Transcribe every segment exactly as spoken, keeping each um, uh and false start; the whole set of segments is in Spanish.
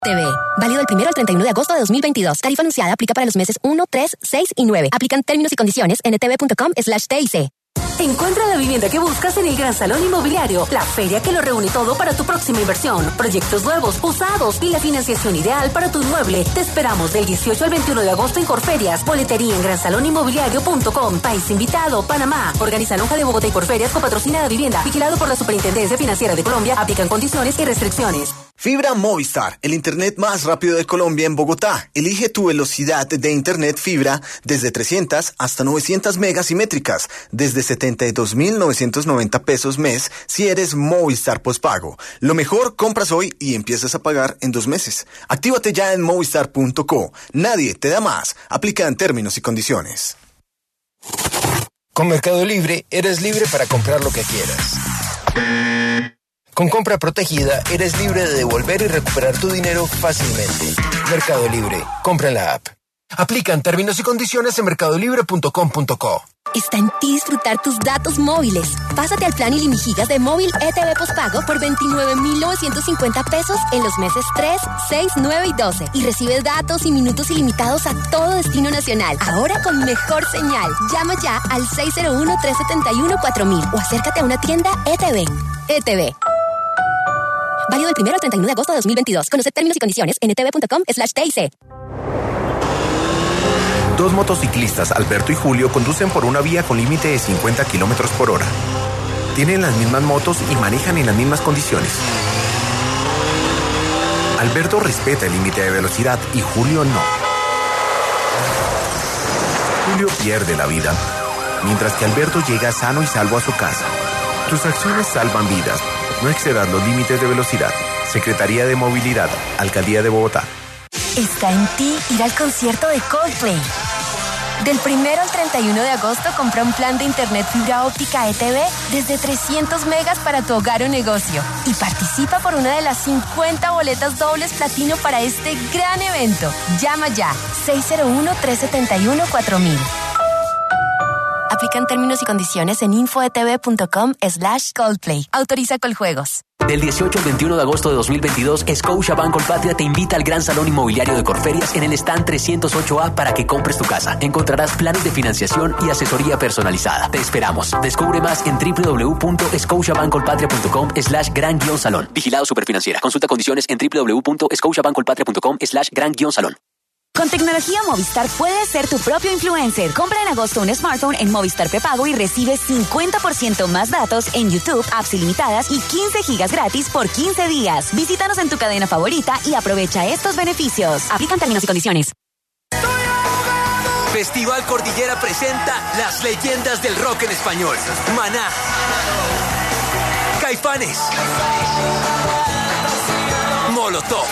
T V. Válido del primero al treinta y uno de agosto de dos mil veintidós. Tarifa anunciada aplica para los meses uno, tres, seis y nueve. Aplican términos y condiciones en etv.com slash TIC. Encuentra la vivienda que buscas en el Gran Salón Inmobiliario, la feria que lo reúne todo para tu próxima inversión. Proyectos nuevos, usados y la financiación ideal para tu inmueble. Te esperamos del dieciocho al veintiuno de agosto en Corferias. Boletería en gran salón inmobiliario punto com. País invitado, Panamá. Organiza Lonja de Bogotá y Corferias con patrocinada vivienda. Vigilado por la Superintendencia Financiera de Colombia. Aplican condiciones y restricciones. Fibra Movistar, el internet más rápido de Colombia en Bogotá. Elige tu velocidad de internet fibra desde trescientas hasta novecientas megas simétricas, desde setenta y dos mil novecientos noventa pesos mes si eres Movistar postpago. Lo mejor, compras hoy y empiezas a pagar en dos meses. Actívate ya en movistar punto co. Nadie te da más. Aplica en términos y condiciones. Con Mercado Libre, eres libre para comprar lo que quieras. Con compra protegida, eres libre de devolver y recuperar tu dinero fácilmente. Mercado Libre. Compra en la app. Aplican términos y condiciones en mercado libre punto com punto co. Está en ti disfrutar tus datos móviles. Pásate al plan ilimigigas de móvil E T V postpago por veintinueve mil novecientos cincuenta pesos en los meses tres, seis, nueve y doce. Y recibe datos y minutos ilimitados a todo destino nacional. Ahora con mejor señal. Llama ya al seis cero uno, tres siete uno, cuatro mil o acércate a una tienda E T V. E T V. Válido del primero al treinta y uno de agosto de dos mil veintidós. Conoce términos y condiciones en etv.com slash TIC. Dos motociclistas, Alberto y Julio, conducen por una vía con límite de cincuenta kilómetros por hora. Tienen las mismas motos y manejan en las mismas condiciones. Alberto respeta el límite de velocidad y Julio no. Julio pierde la vida, mientras que Alberto llega sano y salvo a su casa. Tus acciones salvan vidas. No excedas los límites de velocidad. Secretaría de Movilidad, Alcaldía de Bogotá. Está en ti ir al concierto de Coldplay. Del primero al treinta y uno de agosto compra un plan de internet fibra óptica E T V desde trescientos megas para tu hogar o negocio y participa por una de las cincuenta boletas dobles platino para este gran evento. Llama ya seis cero uno, tres siete uno, cuatro mil. Aplican términos y condiciones en infoetv.com slash Coldplay. Autoriza Coljuegos. Del dieciocho al veintiuno de agosto de dos mil veintidós, Scotiabank Colpatria te invita al Gran Salón Inmobiliario de Corferias en el stand trescientos ocho A para que compres tu casa. Encontrarás planes de financiación y asesoría personalizada. Te esperamos. Descubre más en w w w punto scotiabank colpatria punto com slash gran guión salón. Vigilado Superfinanciera. Consulta condiciones en w w w punto scotiabank colpatria punto com slash gran guión salón. Con tecnología Movistar puedes ser tu propio influencer. Compra en agosto un smartphone en Movistar prepago y recibe cincuenta por ciento más datos en YouTube, apps ilimitadas y quince gigas gratis por quince días. Visítanos en tu cadena favorita y aprovecha estos beneficios. Aplican términos y condiciones. Festival Cordillera presenta las leyendas del rock en español. Maná, Caifanes, Molotov.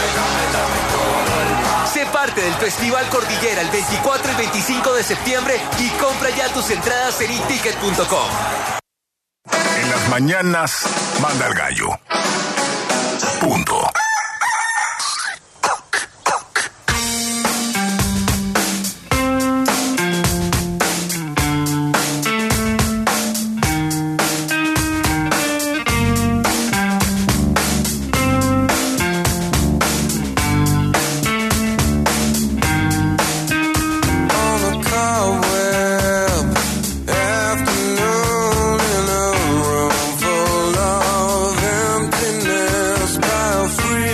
Sé parte del Festival Cordillera el veinticuatro y veinticinco de septiembre y compra ya tus entradas en i ticket punto com. En las mañanas, manda el gallo. Punto. Free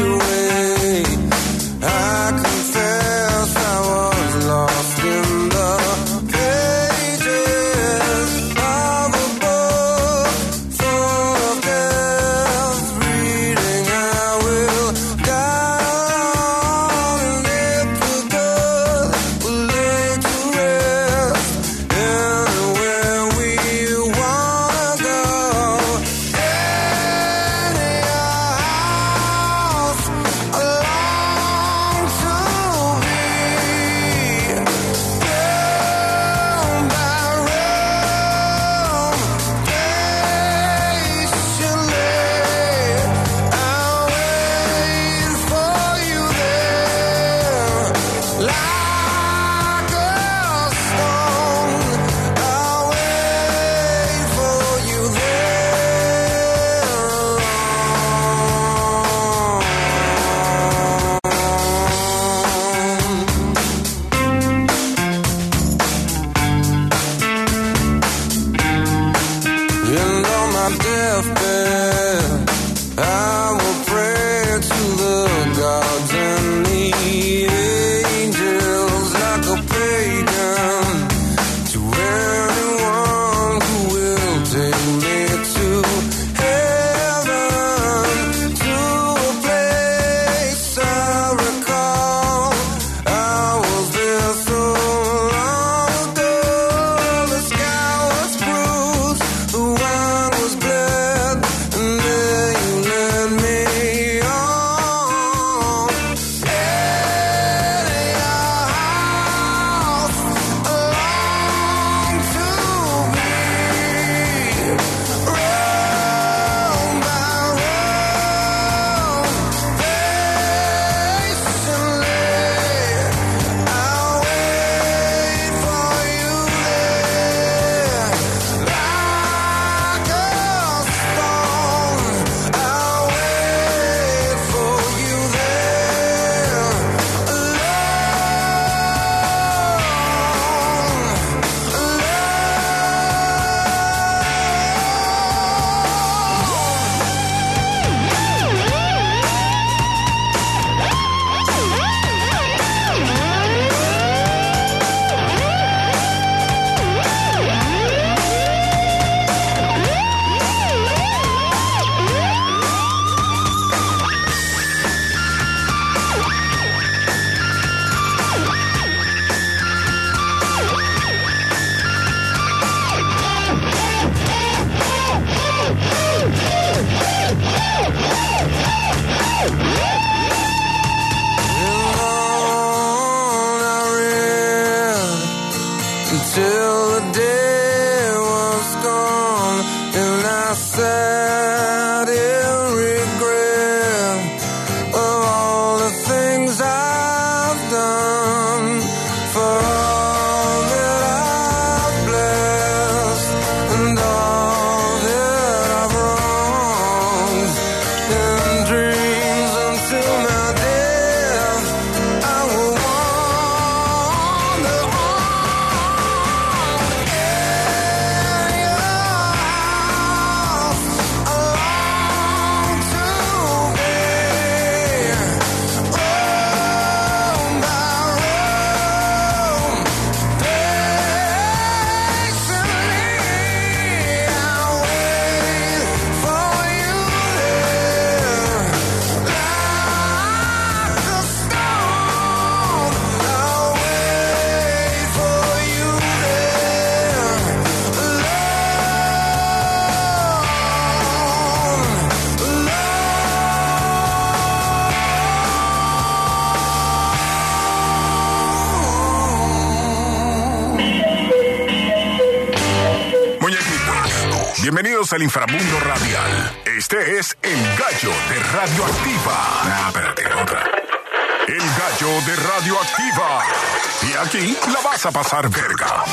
Bienvenidos al inframundo radial. Este es El Gallo de Radioactiva. Ah, espérate, otra. El Gallo de Radioactiva. Y aquí la vas a pasar verga.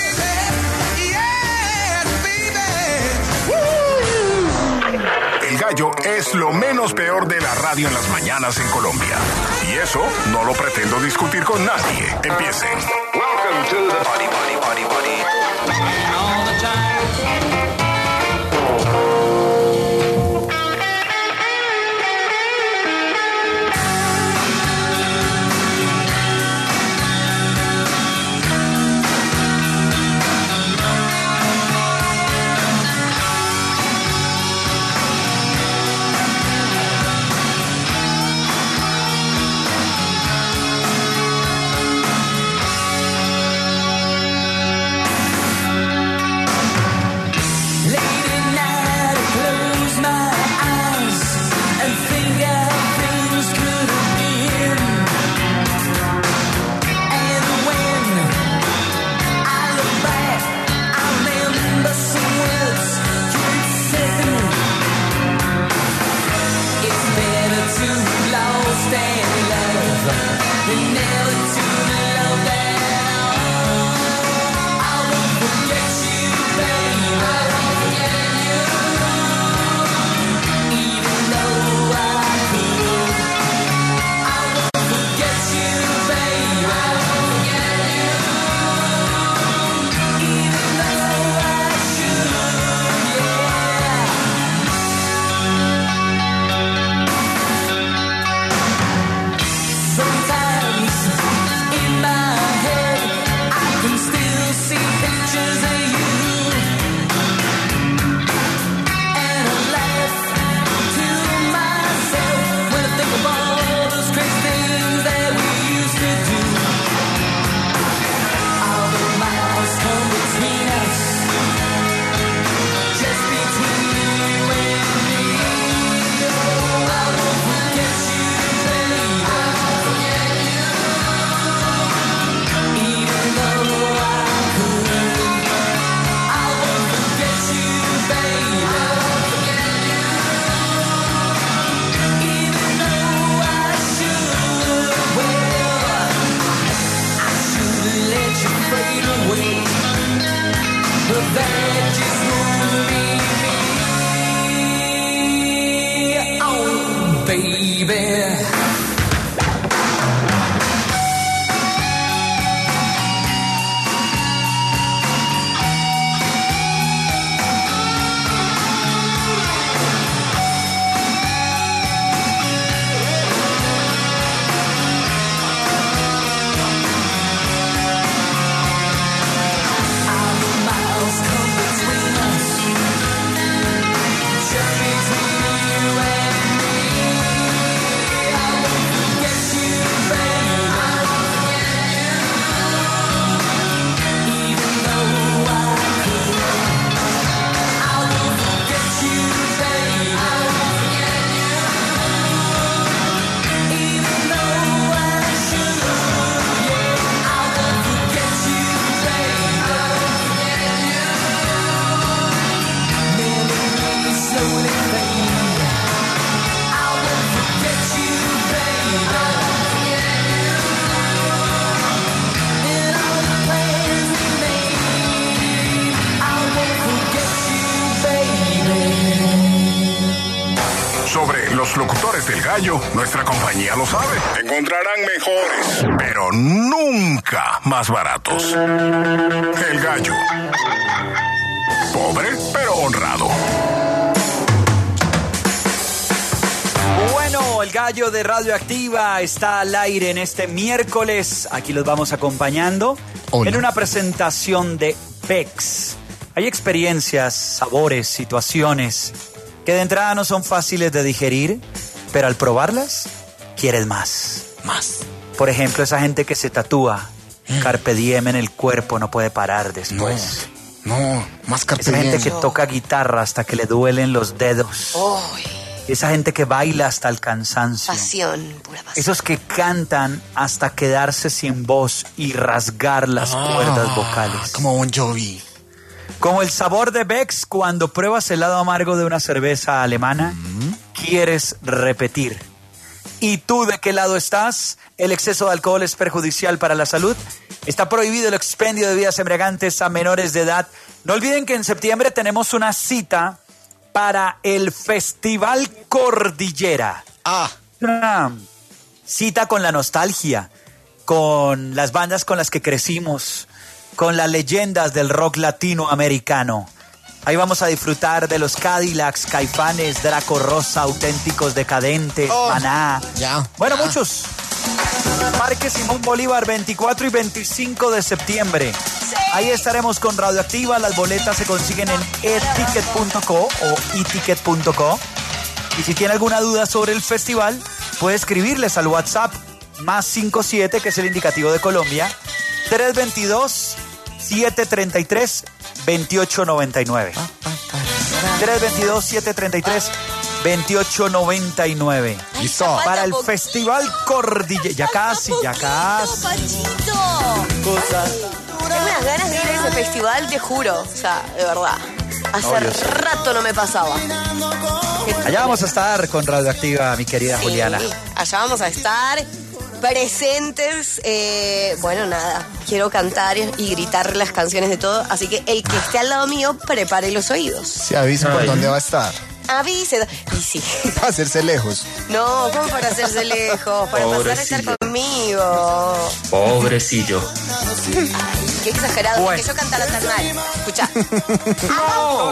El Gallo es lo menos peor de la radio en las mañanas en Colombia. Y eso no lo pretendo discutir con nadie. Empiecen. Welcome to the party, party, party, party. All the time. Los locutores del Gallo, nuestra compañía lo sabe. Encontrarán mejores, pero nunca más baratos. El Gallo. Pobre, pero honrado. Bueno, el Gallo de Radioactiva está al aire en este miércoles. Aquí los vamos acompañando. Hola. En una presentación de Pex. Hay experiencias, sabores, situaciones que de entrada no son fáciles de digerir, pero al probarlas, quieres más. Más. Por ejemplo, esa gente que se tatúa mm. Carpe Diem en el cuerpo, no puede parar después. No, no, más Carpe Diem. Esa gente que no. toca guitarra hasta que le duelen los dedos. Oh. Esa gente que baila hasta el cansancio. Pasión, pura pasión. Esos que cantan hasta quedarse sin voz y rasgar las ah, cuerdas vocales. Como Bon Jovi. Como el sabor de Beck's cuando pruebas el lado amargo de una cerveza alemana, mm. quieres repetir. ¿Y tú de qué lado estás? ¿El exceso de alcohol es perjudicial para la salud? Está prohibido el expendio de bebidas embriagantes a menores de edad. No olviden que en septiembre tenemos una cita para el Festival Cordillera. Ah. Una cita con la nostalgia, con las bandas con las que crecimos, con las leyendas del rock latinoamericano. Ahí vamos a disfrutar de los Cadillacs, Caifanes, Draco Rosa, Auténticos Decadentes, oh, Maná. Ya. Bueno, ya. muchos. Parque Simón Bolívar, veinticuatro y veinticinco de septiembre. Sí. Ahí estaremos con Radioactiva. Las boletas se consiguen en eticket punto co o eticket punto co. Y si tiene alguna duda sobre el festival, puede escribirles al WhatsApp más cincuenta y siete, que es el indicativo de Colombia, tres dos dos, siete tres tres, dos ocho nueve nueve. tres dos dos, siete tres tres, dos ocho nueve nueve. Listo. Para el Festival Cordillera. Ya casi, ya casi. Cosas. Tengo unas ganas de ir a ese festival, te juro. O sea, de verdad. Hace no, rato no me pasaba. Allá vamos a estar con Radioactiva, mi querida sí, Juliana. Allá vamos a estar presentes. Eh, bueno, nada, quiero cantar y gritar las canciones de todo. Así que el que esté al lado mío, prepare los oídos. Se avisa por dónde va a estar. Avise. Y sí. Para hacerse lejos. No, ¿cómo para hacerse lejos? Para Pobrecillo. pasar a estar conmigo. Pobrecillo. Ay, qué exagerado, bueno. Que yo cantara tan mal. Escucha. No.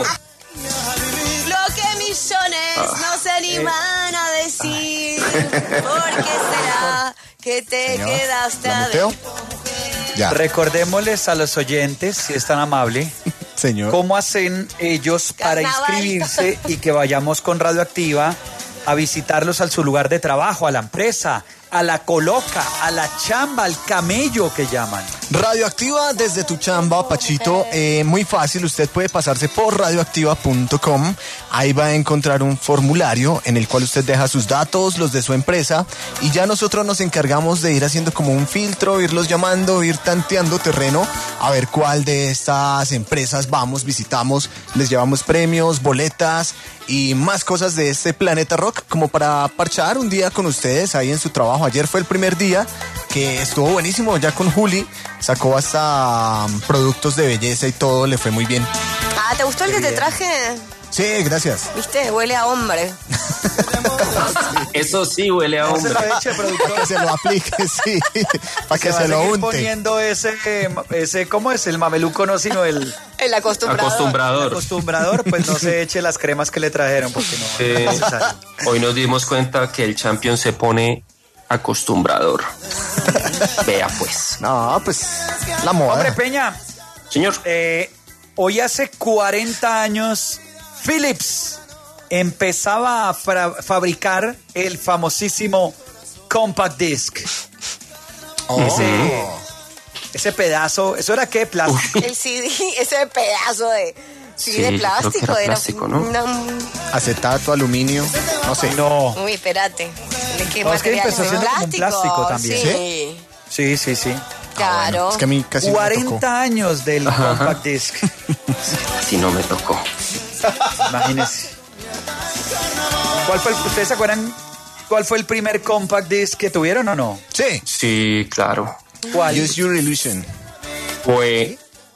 Lo que millones ah. no se animan a decir. ¿Por qué será que te Señor, quedaste adentro? Ya. Recordémosles a los oyentes, si es tan amable, Señor, cómo hacen ellos para Carnaval. inscribirse y que vayamos con Radioactiva a visitarlos a su lugar de trabajo, a la empresa, a la coloca, a la chamba, al camello que llaman. Radioactiva desde tu chamba, Pachito. Eh, muy fácil, usted puede pasarse por radioactiva punto com. Ahí va a encontrar un formulario en el cual usted deja sus datos, los de su empresa, y ya nosotros nos encargamos de ir haciendo como un filtro, irlos llamando, ir tanteando terreno, a ver cuál de estas empresas vamos, visitamos, les llevamos premios, boletas y más cosas de este Planeta Rock, como para parchar un día con ustedes ahí en su trabajo. Ayer fue el primer día que estuvo buenísimo, ya con Juli, sacó hasta um, productos de belleza y todo, le fue muy bien. Ah, ¿te gustó el que te traje? Sí, gracias. ¿Viste? Huele a hombre. Eso sí huele a hombre. Para que se lo aplique, sí. Para que se, se lo unte. Poniendo ese, ese, ¿cómo es? El mameluco, no, sino el... El acostumbrador. Acostumbrador. El acostumbrador, pues no se eche las cremas que le trajeron, porque no, sí. no es necesario. Hoy nos dimos cuenta que el champion se pone acostumbrador. Vea pues. No, pues la moda. Hombre, Peña. Señor. Eh, hoy hace cuarenta años Philips empezaba a fra- fabricar el famosísimo Compact Disc. Oh. Ese, ese pedazo, ¿eso era qué? Plástico. El C D, ese pedazo de... Sí, sí, de plástico. Era era plástico, ¿no? Una... Acetato, aluminio, no sé. No. Uy, espérate. ¿De qué no, es que material? empezó siendo como un plástico también. Sí. Sí, sí, sí. Claro. Ah, bueno, es que a mí casi cuarenta me tocó. Años del Ajá. Compact Disc. Así no me tocó. Imagínense. ¿Cuál fue el, ¿Ustedes se acuerdan cuál fue el primer Compact Disc que tuvieron o no? Sí. Sí, claro. ¿Cuál? Use Your Illusion. Fue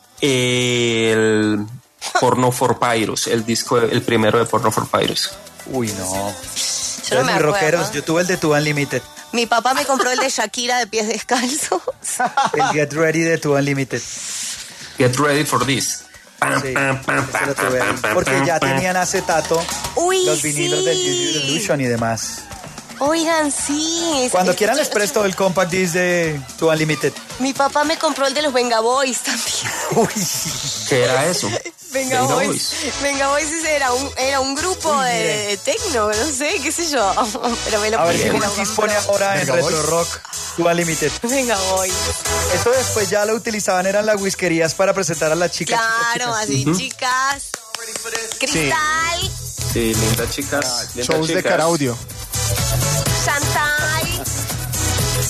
el Porno for Pyros, el disco, el primero de Porno for Pyros. Uy, no. Yo no me acuerdo. Rockeros, yo tuve el de Two Unlimited. Mi papá me compró el de Shakira de pies descalzos. El Get Ready de Two Unlimited. Get ready for this. Sí, ese lo tuve ahí. Porque ya tenían acetato. Uy, los vinilos sí. del Use Your Illusion y demás. Oigan, sí. Cuando es, quieran es, les presto el Compact Disc de Two Unlimited. Mi papá me compró el de los Venga Boys también. Uy. ¿Qué era eso? Venga, Venga Boys. Boys. Venga Boys ese era un, era un grupo Uy, de, de tecno, no sé, qué sé yo. Pero me lo A ver si nos dispone ahora en Retro Rock Two Unlimited. Venga Boys. Esto después ya lo utilizaban, eran las whiskerías para presentar a las chicas. Claro, chicas, así, uh-huh. chicas. Cristal. Sí, sí lindas chicas. Ah, lindas shows chicas. de Caraudio. Chantal.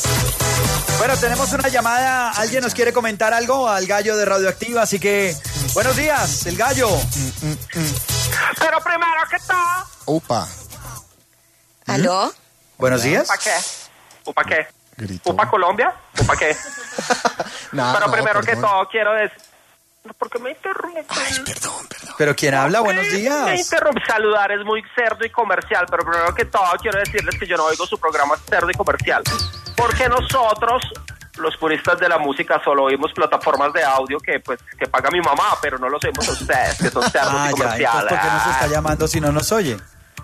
Bueno, tenemos una llamada. ¿Alguien nos quiere comentar algo al gallo de Radioactiva? Así que Buenos días, el gallo. Mm, mm, mm. Pero primero que todo. Upa. ¿Aló? Buenos días. ¿Upa qué? ¿Upa qué? Gritó. ¿Upa Colombia? ¿Upa qué? Nah, Pero no, primero perdón. que todo quiero decir... ¿Por qué me interrumpen? Ay, perdón, perdón. ¿Pero quién habla? Buenos Me días. interrumpe. Saludar es muy cerdo y comercial, pero primero que todo quiero decirles que yo no oigo su programa cerdo y comercial. Porque nosotros, los puristas de la música, solo oímos plataformas de audio que pues que paga mi mamá, pero no los oímos a ustedes, que son cerdos Ah, y ya, comerciales. entonces, ¿por qué nos está llamando si no nos oye?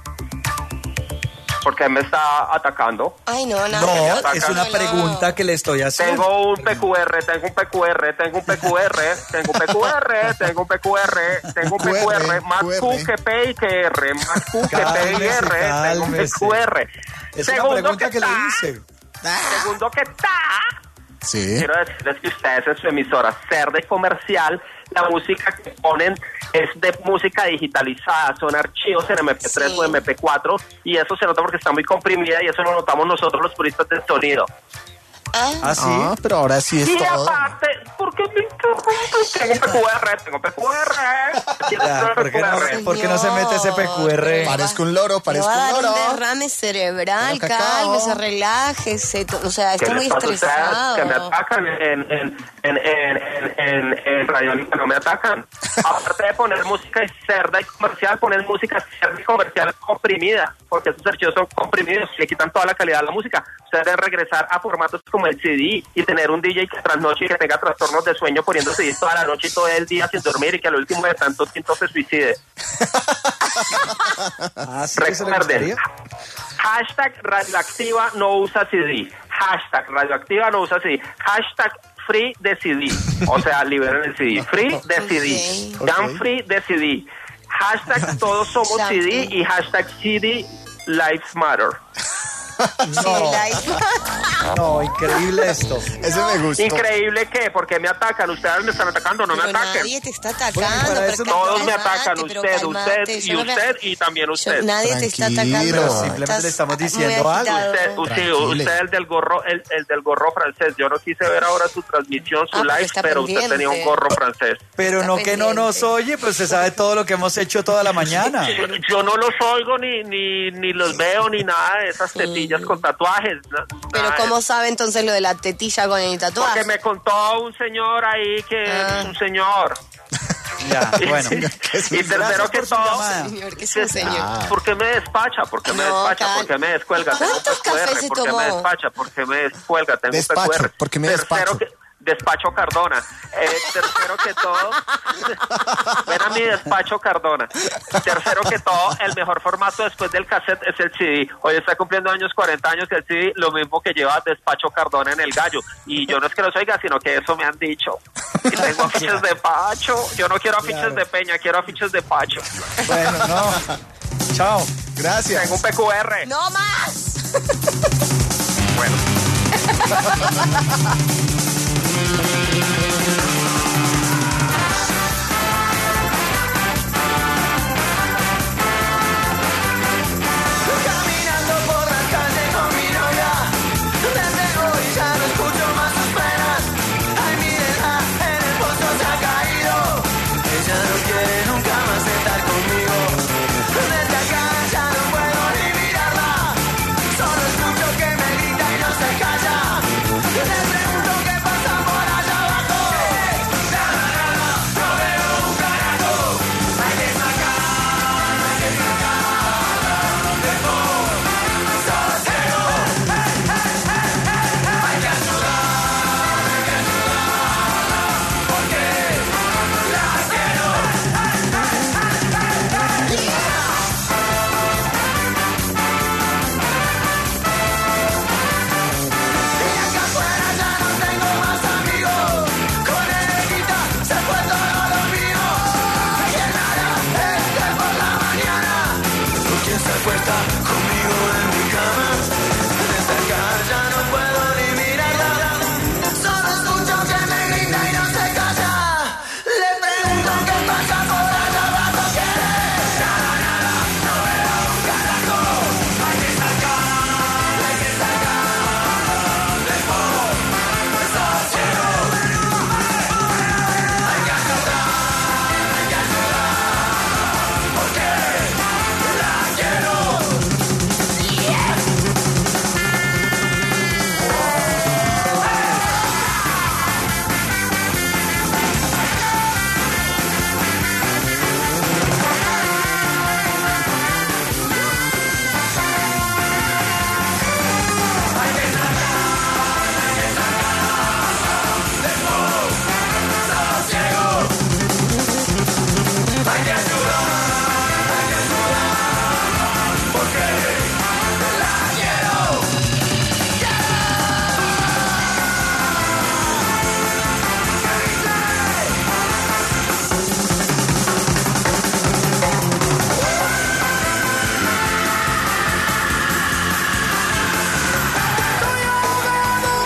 Porque me está atacando. Ay, no, nada. No, es una pregunta que le estoy haciendo. Tengo un P Q R, tengo un P Q R, tengo un P Q R, tengo un P Q R, tengo un P Q R, tengo un P Q R, más Q que P y que R, más Q que P y R, tengo un P Q R. Es una Segundo pregunta que que le está, hice. segundo que está, Sí. quiero decirles que ustedes en su emisora cerda y comercial, la música que ponen es de música digitalizada, son archivos en M P tres Sí. o M P cuatro y eso se nota porque está muy comprimida y eso lo notamos nosotros los puristas del sonido. ¿Ah, sí? Ah, pero ahora sí es Y todo. aparte, ¿por qué me interrumpes? Tengo P Q R, tengo P Q R. Ya, ¿por qué no, por qué no se mete ese P Q R? Parezco un loro, Le parezco va a dar un un loro. derrame cerebral, Pero cacao. cálmese, relájese. to- O sea, ¿Qué está muy les pasa a ustedes? estresado. Que me atacan en, en, en, en, en, en, en Radiónica, no me atacan. Aparte de poner música cerda y comercial, ponen música cerda y comercial comprimida, porque esos archivos son comprimidos, le quitan toda la calidad a la música. Ustedes deben regresar a formatos como el C D y tener un D J que trasnoche y que tenga trastornos de sueño poniendo C Ds toda la noche y todo el día sin dormir y que al último de tantos tintos se suicide. Ah, sí que se le Recuerden, gustaría. hashtag radioactiva no usa C D. Hashtag radioactiva no usa C D. Hashtag free de C D. O sea, liberen el C D. Free de C D. Ok. Dan free de C D. Hashtag todos somos C D y hashtag C D Lives Matter. No, no, increíble esto. Ese me gustó. Increíble que, porque me atacan. Ustedes me están atacando, no me Pero ataquen. nadie te está Bueno, atacando. para pero eso calmate, Todos me atacan, pero usted, calmate, usted y yo no me- usted y también yo- usted. nadie te está Tranquilo. atacando. Pero simplemente Estás le estamos muy diciendo algo. agitado. Usted, usted, Tranquile. usted el del gorro, el, el del gorro francés. Yo no quise ver ahora su transmisión, su Ah, porque live, está pero usted pendiente. tenía un gorro francés. Pero Está no que no nos pendiente. oye, pues se sabe todo lo que hemos hecho toda la mañana. Yo, yo no los oigo ni, ni, ni los veo ni nada de esas tetillas con tatuajes. na- Pero nada de ¿cómo eso. sabe entonces lo de la tetilla con el tatuaje? Porque me contó un señor ahí que Ah. es un señor. Ya, bueno. Y tercero Gracias que por su todo. llamada. Señor, ¿qué es un señor? Ah. ¿Por qué me despacha? ¿Por qué me No, despacha? cal- ¿Por qué me descuelga? Tengo ¿Cuántos un P Q R. cafés se ¿Por qué me tomó? despacha? ¿Por qué me descuelga? Tengo Despacho, un P Q R. ¿por qué me Tercero despacho? que- Despacho Cardona. Eh, tercero que todo, ven a mi despacho Cardona. Tercero que todo, el mejor formato después del cassette es el C D. Hoy está cumpliendo años, cuarenta años el C D, lo mismo que lleva Despacho Cardona en el gallo. Y yo no es que los oiga, sino que eso me han dicho. Y tengo afiches de Pacho. Yo no quiero afiches Claro. de Peña, quiero afiches de Pacho. Bueno, no. Chao. Gracias. Tengo un P Q R. ¡No más! Bueno. Caminando por la calle con mi novia, desde hoy ya no escucho más sus penas. Ay, mírenla, en el pozo se ha caído. Ella no quiere nunca más estar conmigo. Desde acá ya no puedo ni mirarla. Solo escucho que me grita y no se calla. Le pregunto qué pasa por allá abajo.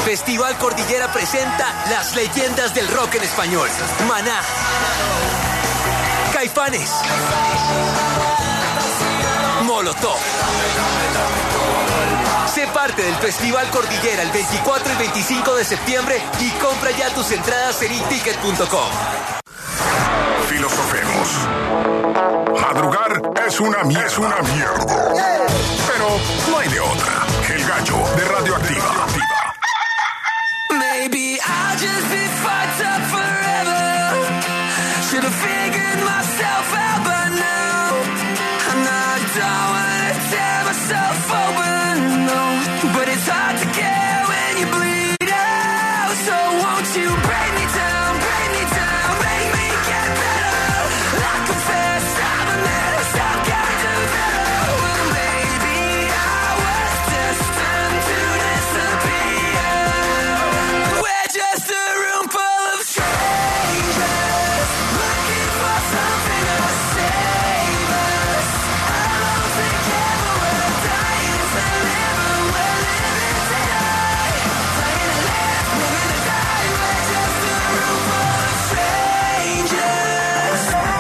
Festival Cordillera presenta las leyendas del rock en español. Maná, Caifanes, Molotov. Sé parte del Festival Cordillera el veinticuatro y veinticinco de septiembre y compra ya tus entradas en i ticket punto com. Filosofemos. Madrugar es una, es una mierda. Pero no hay de otra. El Gallo de Radioactiva. Maybe I'll just be fucked up forever. Should have figured myself out by now. And I don't wanna tear myself open, no. But it's hard to care when you bleed out. So won't you break me down, break me down, make me get better. I confess I'm a mess, I've got to better. Well, maybe I was destined to disappear. We're just a room full of strangers, looking for something to save us. Alone together, we're dying to live, and we're living today. Dying to live, living to die. We're just a room full of strangers.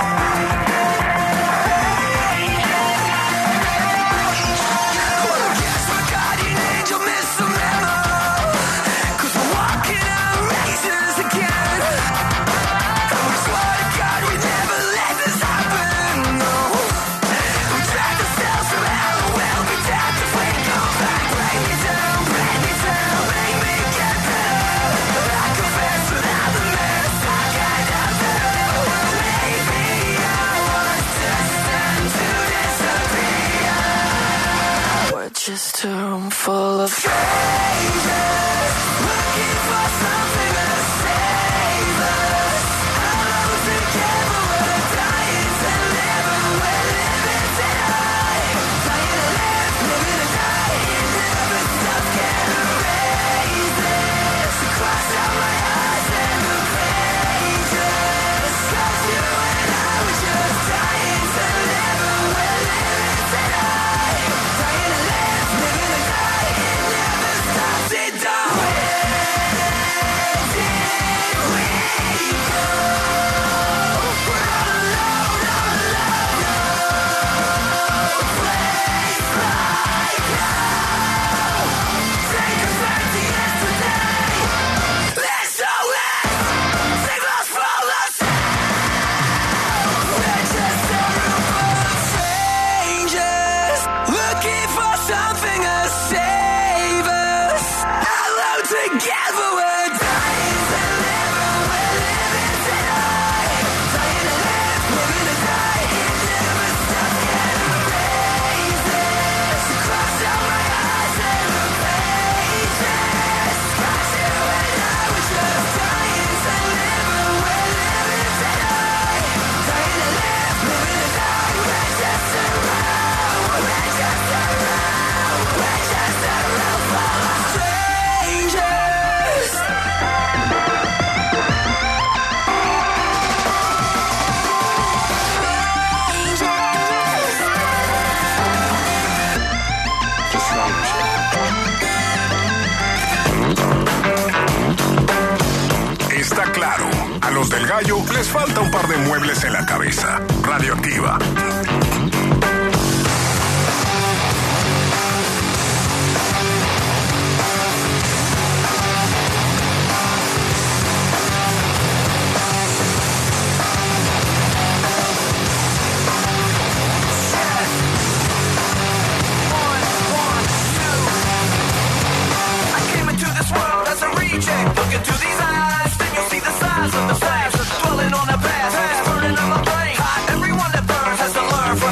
Well, I guess my guardian angel missed the memo, 'cause we're walking on razors again. And we swear to God we never let this happen, no. We dragged ourselves from hell and we'll be dead if we go back. Break me down, break me down, make me get better. I confess that I'm a mess, I kind of better. Maybe I was destined to disappear. We're just a room full of strangers, looking for something to save us. Alone together, we're dying to live, and we're living today. Dying to live, living to die. It never stops, can't erase this. Cross out my eyes and the pages. 'Cause you and I were just dying to live, and we're living today. Dying to live, living to die. It never stops, it don't. Where did we go? We're all alone, all alone, no place like home. Take us back to yesterday. Let's go, let's take us from us. We're just a room full of strangers, looking for something to save us. Alone together, we're dying to live, and we're living today. Dying to live, living to die. It never stops, can't erase this. Cross out my eyes and the pages. 'Cause you and I were just dying to live, and we're living today. Dying to live, living to die. We're just a room, we're just a room, we're just a room full of strangers. Está claro, a los del Gallo les falta un par de muebles en la cabeza. Radioactiva. I came into this world as a reject. Look into these eyes, then you'll see the size of the flames. Dwelling on the past, it's burning on my brain. Everyone that burns has to learn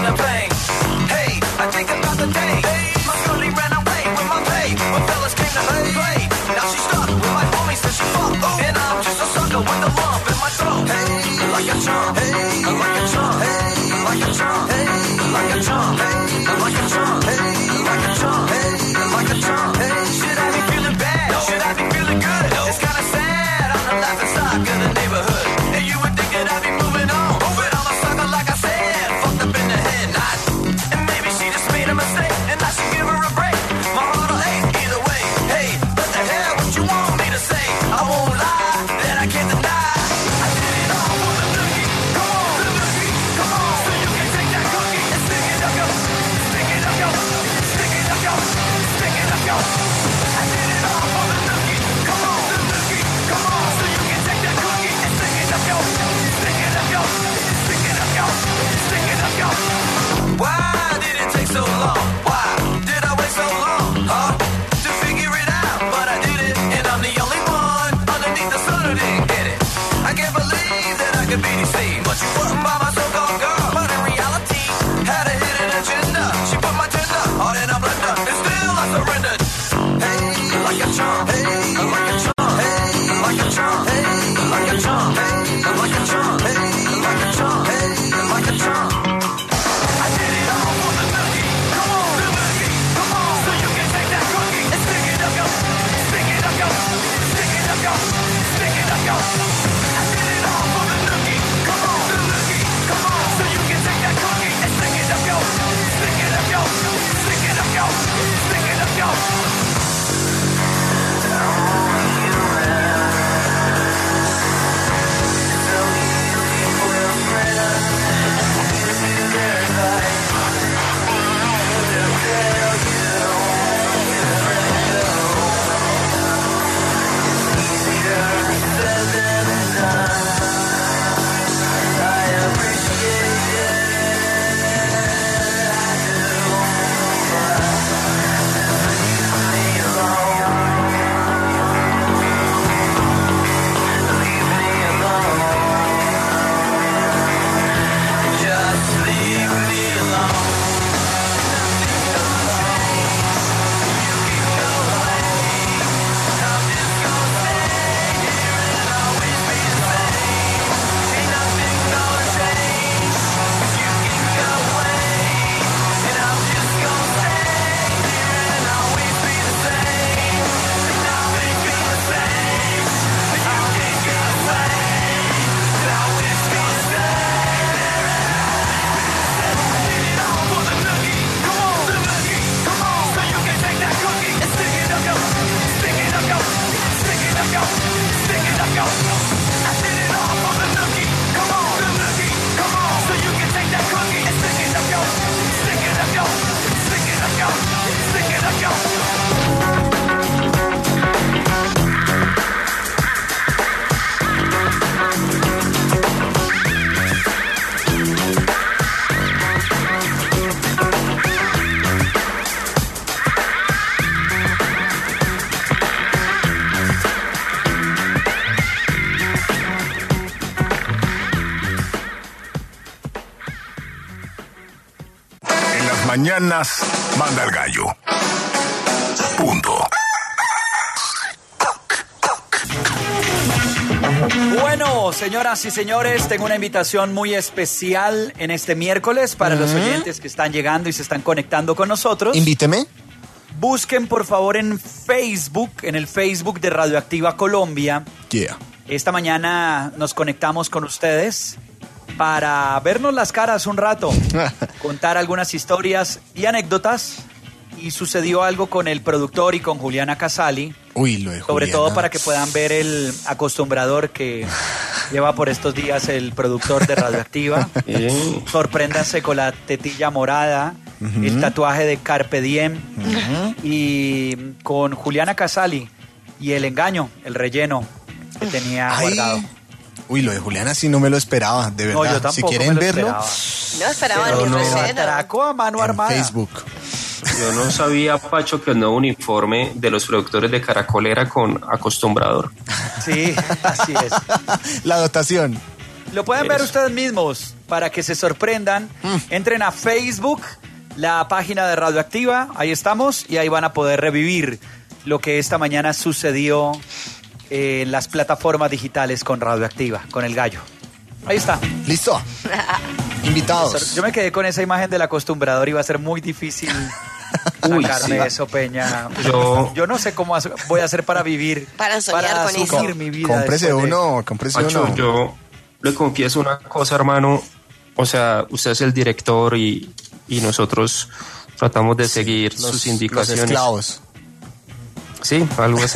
Mañanas manda el gallo. Punto. Bueno, señoras y señores, tengo una invitación muy especial en este miércoles para uh-huh. los oyentes que están llegando y se están conectando con nosotros. Invíteme. Busquen, por favor, en Facebook, en el Facebook de Radioactiva Colombia. Yeah. Esta mañana nos conectamos con ustedes para vernos las caras un rato, contar algunas historias y anécdotas. Y sucedió algo con el productor y con Juliana Casali. Uy, lo de Juliana. Sobre todo para que puedan ver el acostumbrador que lleva por estos días el productor de Radioactiva. Sorpréndanse con la tetilla morada, uh-huh. el tatuaje de Carpe Diem, uh-huh. y con Juliana Casali y el engaño, el relleno que tenía Ay. guardado. Uy, lo de Juliana sí no me lo esperaba, de verdad. No, yo tampoco si quieren me lo verlo, esperaba. No esperaba Pero ni no. relleno. Atraco a mano en armada. Facebook. Yo no sabía, Pacho, que el nuevo uniforme de los productores de Caracol era con acostumbrador. Sí, así es. La dotación. Lo pueden Eso. ver ustedes mismos para que se sorprendan. Mm. Entren a Facebook, la página de Radioactiva, ahí estamos, y ahí van a poder revivir lo que esta mañana sucedió en las plataformas digitales con Radioactiva, con el gallo. Ahí está. Listo. Invitados. Yo me quedé con esa imagen del acostumbrador y va a ser muy difícil Uy, sacarme sí. eso, Peña. Yo- Yo no sé cómo hacer- voy a hacer para vivir. Para soñar para con eso. surgir mi vida. Cómprese después de- uno, cómprese Pacho, uno. yo le confieso una cosa, hermano. O sea, usted es el director y, y nosotros tratamos de seguir Los- sus indicaciones. Los esclavos. Sí, algo así.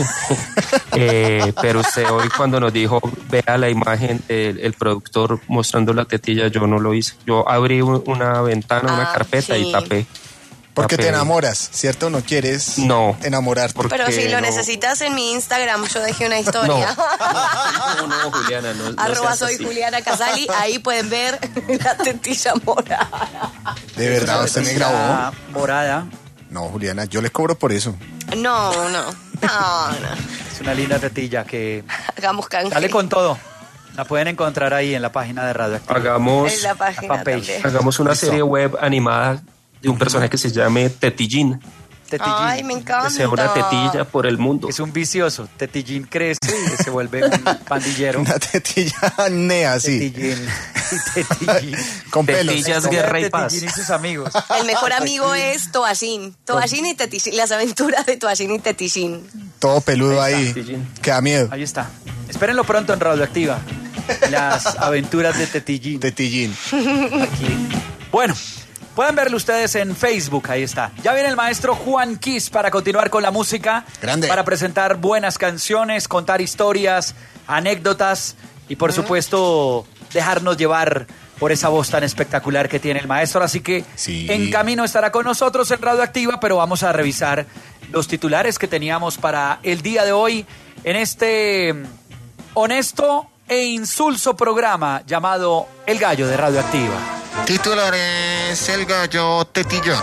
Eh, pero usted hoy cuando nos dijo, vea la imagen del el productor mostrando la tetilla, yo no lo hice. Yo abrí un- una ventana, una Ah, carpeta sí. y tapé. Porque te tapé. enamoras, ¿cierto? No quieres No. enamorarte. Porque Pero si lo no- necesitas en mi Instagram, yo dejé una historia. No, no, Juliana, no, no Arroba seas soy así. Juliana Casali, ahí pueden ver la tetilla morada. De verdad, usted me grabó. La morada. No, Juliana, yo le cobro por eso. No, no, no, no. Es una linda tetilla que Hagamos canje. sale con todo. La pueden encontrar ahí en la página de Radioactiva. Hagamos, En la página fanpage. también. hagamos una Listo. serie web animada de un personaje que se llame Tetillín. Tetillín. Ay, me encanta. Que sea una tetilla por el mundo. Es un vicioso. Tetillín crece y se vuelve un pandillero. Una tetilla nea, sí. Tetillín. Tetillín. Con pelos. Tetillas, guerra y paz. Tetillín y sus amigos. El mejor amigo es Toallín. Toallín y Tetillín. Las aventuras de Toallín y Tetillín. Todo peludo ahí. Tetillín. Que da miedo. Ahí está. Espérenlo pronto en Radioactiva. Las aventuras de Tetillín. Tetillín. Aquí. Bueno, pueden verlo ustedes en Facebook, ahí está. Ya viene el maestro Juan Kiss para continuar con la música. Grande. Para presentar buenas canciones, contar historias, anécdotas y por supuesto dejarnos llevar por esa voz tan espectacular que tiene el maestro. Así que sí. En camino estará con nosotros en Radioactiva, pero vamos a revisar los titulares que teníamos para el día de hoy en este honesto e insulso programa llamado El Gallo de Radioactiva. Titulares: El Gallo Tetillón.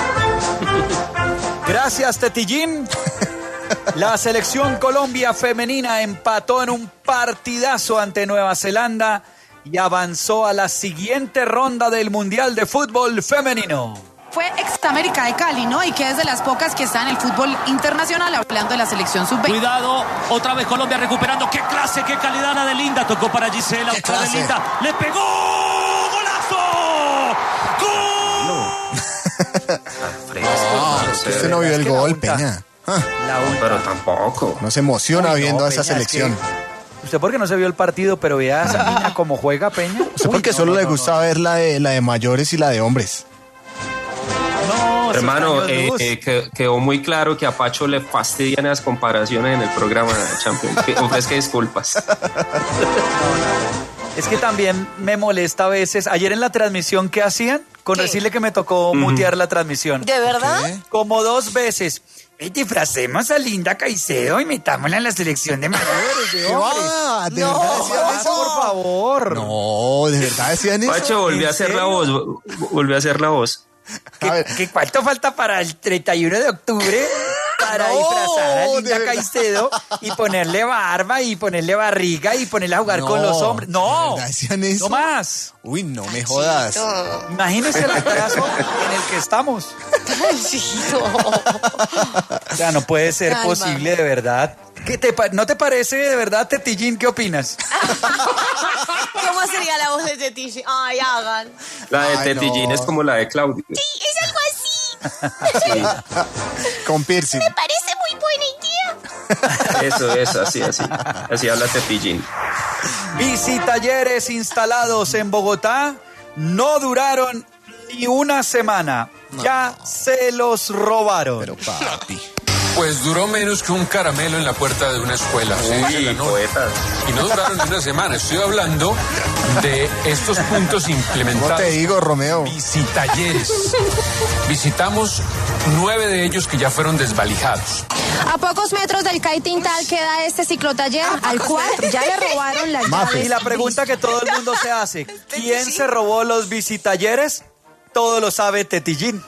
Gracias, Tetillín. La selección Colombia femenina empató en un partidazo ante Nueva Zelanda y avanzó a la siguiente ronda del Mundial de Fútbol Femenino. Fue ex América de Cali, ¿no? Y que es de las pocas que está en el fútbol internacional, hablando de la selección sub veinte. Cuidado, otra vez Colombia recuperando. ¡Qué clase, qué calidad la de Linda! Tocó para Gisela, otra de Linda. ¡Le pegó! ¡Golazo! ¡Gol! No, usted no vio el gol, Peña. Ah, pero tampoco. No se emociona Uy, no, viendo a esa Peña, selección. es que... ¿Usted por qué no se vio el partido, pero vea a esa niña cómo juega, Peña? Usted porque Uy, no, solo no, le no, gusta no. ver la de, la de mayores y la de hombres. No, hermano, esos eh, años luz. eh, que- quedó muy claro que a Pacho le fastidian las comparaciones en el programa de Champions. Que ofrezca disculpas. Es que también me molesta a veces. Ayer en la transmisión, ¿qué hacían? Con ¿Qué? decirle que me tocó mutear la transmisión. ¿De verdad? ¿Qué? Como dos veces. Eh, disfracemos a Linda Caicedo y metámosla en la selección de mayores de ¿Qué hombres. va? ¿De No, verdad decían Más, eso? por favor. No, ¿de verdad decían eso? Pacho volvió a ¿En hacer la serio? voz. vo- Volvió a hacer la voz. A ver, ¿Qué, qué cuánto falta para el treinta y uno de octubre para No, disfrazar a de Linda verdad. Caicedo y ponerle barba y ponerle barriga y ponerle a jugar con No, los hombres? No, ¿de verdad decían eso? no más. Uy, no me jodas. Tachito. Imagínese el atraso en el que estamos. Tachito. O sea, no puede ser Calma. posible, de verdad. ¿Qué te pa- ¿No te parece de verdad, Tetillín? ¿Qué opinas? ¿Cómo sería la voz de Tetillín? Ay, hagan. La de Ay, Tetillín no. es como la de Claudio. Sí, es algo así. Con piercing. Me parece muy buena idea. Eso, eso, así, así. Así habla Tetillín. Bicitalleres instalados en Bogotá no duraron ni una semana. Ya se los robaron. Pero papi. Pues duró menos que un caramelo en la puerta de una escuela. Se dice la Uy, nota. poeta. Y no duraron ni una semana. Estoy hablando de estos puntos ¿Cómo implementados. te digo, Romeo? Bicitalleres. Visitamos nueve de ellos que ya fueron desvalijados. A pocos metros del C A I Tintal queda este ciclotaller, al cual ya le robaron las Mafe. Y llaves. la pregunta que todo el mundo se hace, ¿quién se robó los bicitalleres? Todo lo sabe Tetillín.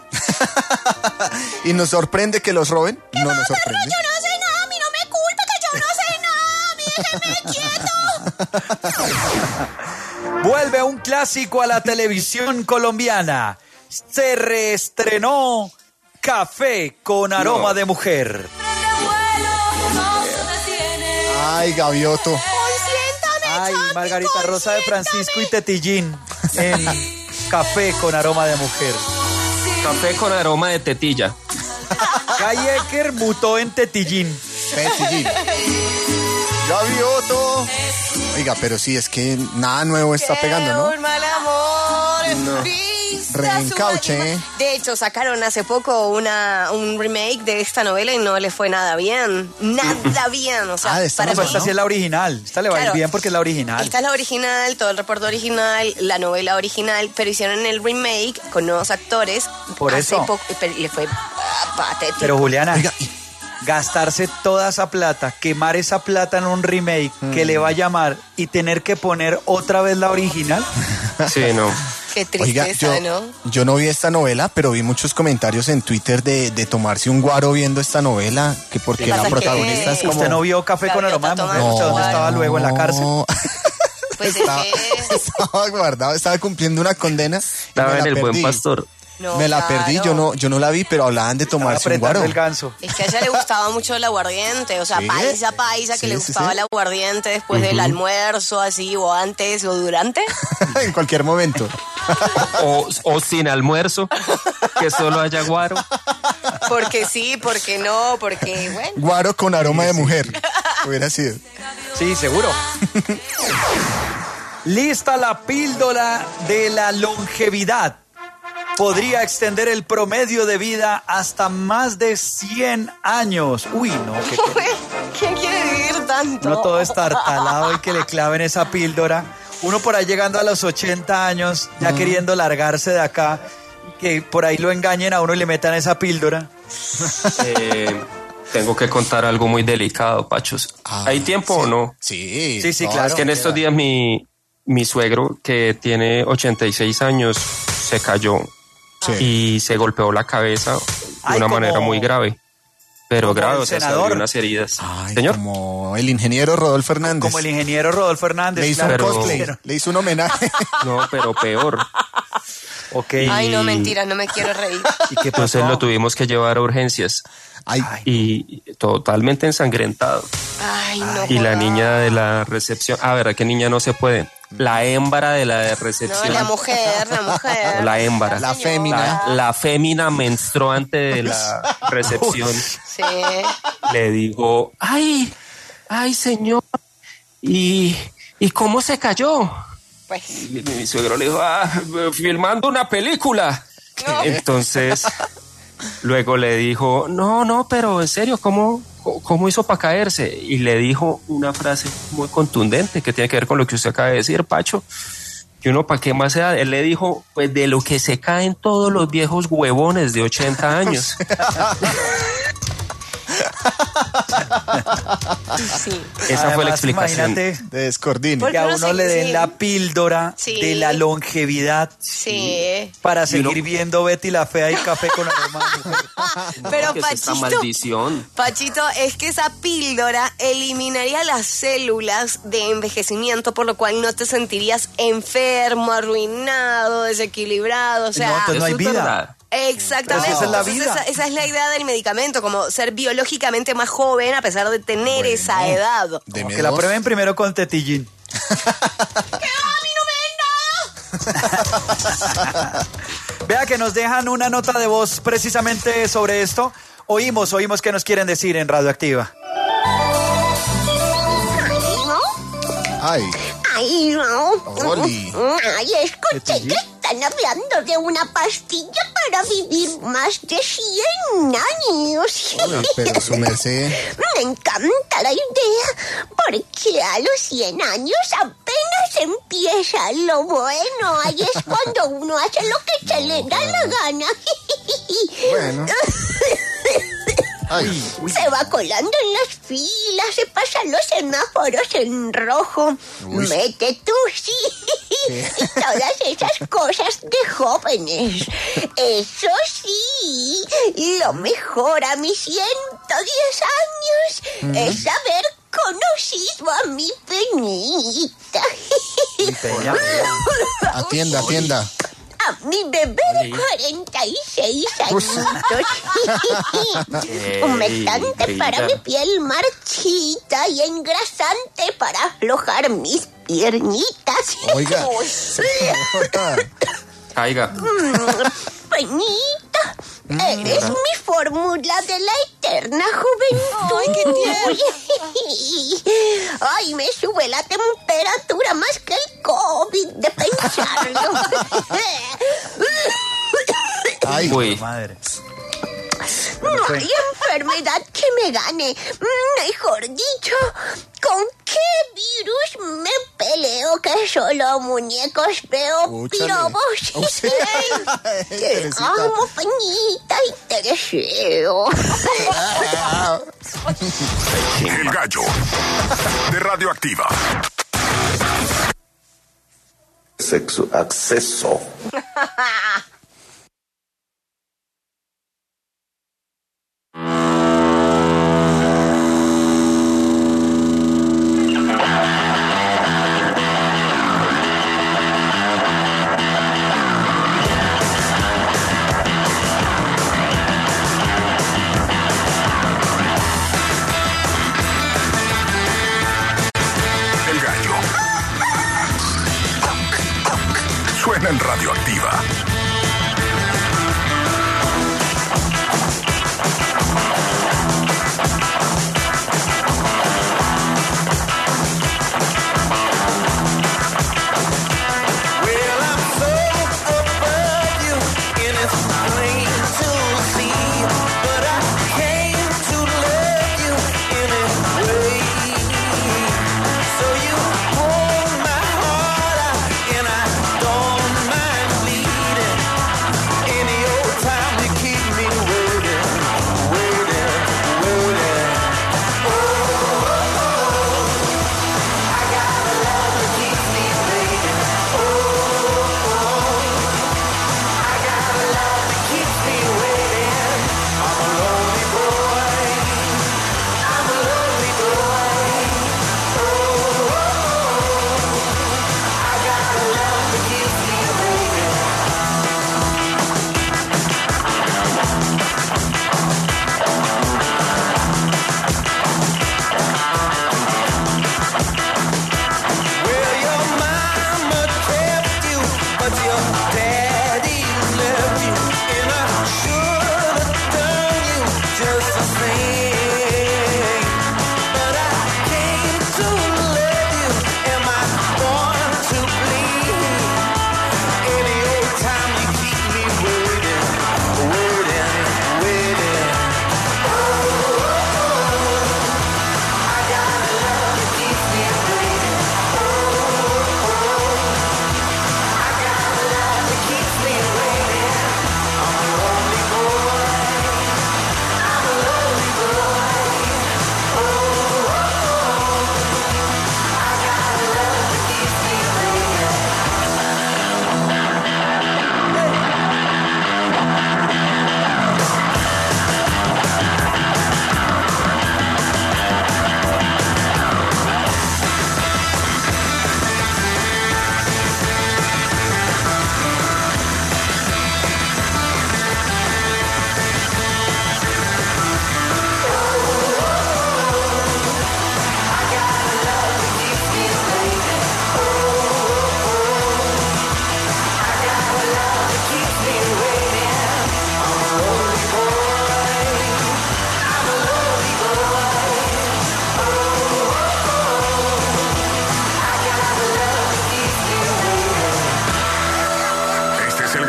¿Y nos sorprende que los roben? No nos sorprende. Yo no sé nada, a mí no me culpa que yo no sé nada, a mí déjeme quieto. Vuelve un clásico a la televisión colombiana. Se reestrenó Café con aroma No. de mujer. Ay, Gavioto. Ay, Margarita Rosa de Francisco y Tetillín en Café con aroma de mujer. Café con aroma de tetilla. Gayeker mutó en Tetillín. Tetillín. Gavioto. Oiga, pero sí, es que nada nuevo está pegando, ¿no? Un mal amor. No. Vista Reencauche, su ¿eh? anima- De hecho, sacaron hace poco una, un remake de esta novela y no le fue nada bien. Nada bien. O sea, Ah, de esta para Pues mí. esta sí es la original. Esta le va a ir Claro. bien porque es la original. Esta es la original, todo el reporte original, la novela original, pero hicieron el remake con nuevos actores. Por hace eso. poco, pero le fue ah, patético. Pero Juliana, Oiga, y- gastarse toda esa plata, quemar esa plata en un remake que le va a llamar y tener que poner otra vez la original. Sí, no. Qué Oiga, tristeza, yo, ¿no? yo no vi esta novela, pero vi muchos comentarios en Twitter de, de tomarse un guaro viendo esta novela, que porque Pasa la que- protagonista es como... ¿Usted no vio Café con Gaviota aroma de mujer? tomando O sea, ¿dónde guaro. estaba luego en la cárcel? No. Pues estaba, es que... estaba guardado, estaba cumpliendo una condena. y Estaba me en la el Buen perdí. Pastor. No, me la claro. perdí, yo no, yo no la vi, pero hablaban de tomarse un guaro. Apretando el ganso. Es que a ella le gustaba mucho el aguardiente, o sea, Sí. paisa, paisa, que Sí, le sí, gustaba sí. el aguardiente después del almuerzo, así, o antes, o durante. En cualquier momento. O, o sin almuerzo, que solo haya guaro. Porque sí, porque no, porque, bueno. Guaro con aroma de mujer. Hubiera sido. Sí, seguro. Lista la píldora de la longevidad. Podría extender el promedio de vida hasta más de cien años. Uy, no. ¿Qué, ¿Quién quiere vivir tanto? no todo estartalado y que le claven esa píldora. Uno por ahí llegando a los ochenta años, ya mm. queriendo largarse de acá, que por ahí lo engañen a uno y le metan esa píldora. Eh, tengo que contar algo muy delicado, Pachos. Ah, ¿hay tiempo sí. o no? Sí, sí, sí, no, claro. Es que en estos días mi, mi suegro, que tiene ochenta y seis años, se cayó sí. y se golpeó la cabeza de Ay, una como... manera muy grave. Pero grave, o sea, se abrió unas heridas. Ay, Señor. Como el ingeniero Rodolfo Hernández. Como el ingeniero Rodolfo Hernández. Le hizo claro. un cosplay, pero... le hizo un homenaje. No, pero peor. Okay. Ay, no, mentira, no me quiero reír. ¿Y qué pasó? Entonces lo tuvimos que llevar a urgencias. Ay. Y totalmente ensangrentado. Ay, no. Y la niña de la recepción, ah, ¿verdad que niña no se puede? La hembra de la recepción. No, la mujer, la mujer. No, la hembra. La fémina. La, la fémina menstruante de la recepción. Sí. Le dijo, ay, ay, señor, ¿y, ¿y cómo se cayó? Pues. Mi, mi suegro le dijo, ah, filmando una película. No. Entonces, luego le dijo, no, no, pero en serio, ¿cómo, cómo hizo para caerse? Y le dijo una frase muy contundente que tiene que ver con lo que usted acaba de decir, Pacho. Que uno, ¿para qué más se da? Él le dijo, pues de lo que se caen todos los viejos huevones de ochenta años. Sí. Esa Además, fue la explicación. Imagínate de descordino. que a uno no le den sí. la píldora sí. de la longevidad sí. para seguir uno... viendo Betty la Fea y Café con Aroma. No, pero que Pachito, es esta maldición. Pachito, es que esa píldora eliminaría las células de envejecimiento, por lo cual no te sentirías enfermo, arruinado, desequilibrado, o sea, no, entonces no hay vida. Verdad. Exactamente, esa es la Entonces, vida. esa, esa es la idea del medicamento, como ser biológicamente más joven a pesar de tener bueno, esa edad. Que la prueben primero con tetillín. ¡Que a mí no me den nada! Vea que nos dejan una nota de voz precisamente sobre esto. Oímos, oímos qué nos quieren decir en Radioactiva. Ay. Ay, no. Oli. Ay, escuché que están hablando de una pastilla para vivir más de cien años. Ay, pero su merced. Me encanta la idea, porque a los cien años apenas empieza lo bueno. Ahí es cuando uno hace lo que se le da la gana. Bueno. Ay. Se va colando en las filas, se pasan los semáforos en rojo. Uy. Mete tú, sí. Y todas esas cosas de jóvenes. Eso sí, lo mejor a mis ciento diez años mm. es haber conocido a mi Peñita. Mi Peña. Atienda, atienda. A mi bebé de cuarenta y seis añitos. Humectante para mi piel marchita y engrasante para aflojar mis piernitas. Oiga. Caiga. Peñita, eres mm. mi fórmula de la eterna juventud. Ay, qué tierno. Ay, me sube la temperatura más que el COVID de pensarlo. Ay, uy. Madre. No hay enfermedad que me gane. Mejor dicho, ¿con qué virus me peleo? Que solo muñecos veo pirobos. Oh, sí. Te amo, Peñita, y te deseo. El gallo de Radioactiva. Sexo, acceso. Suena en Radioactiva.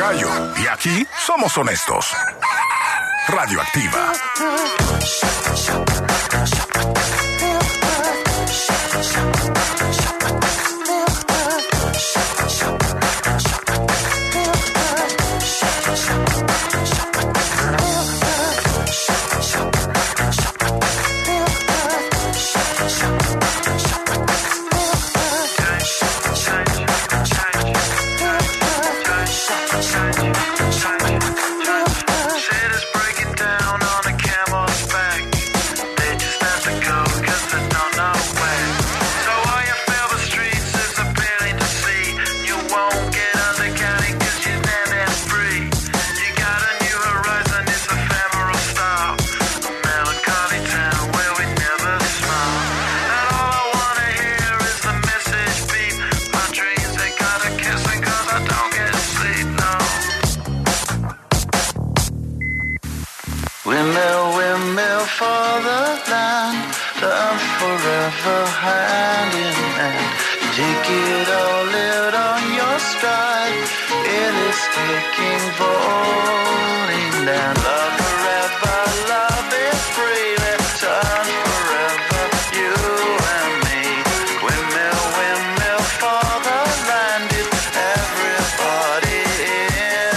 gallo. Y aquí somos honestos. Radioactiva. Windmill, windmill for the land, turn forever hand in hand. Take it all, live on your stride. It is taking, falling down. Love forever, love is free. Let's turn forever, you and me. Windmill, windmill for the land, is everybody in.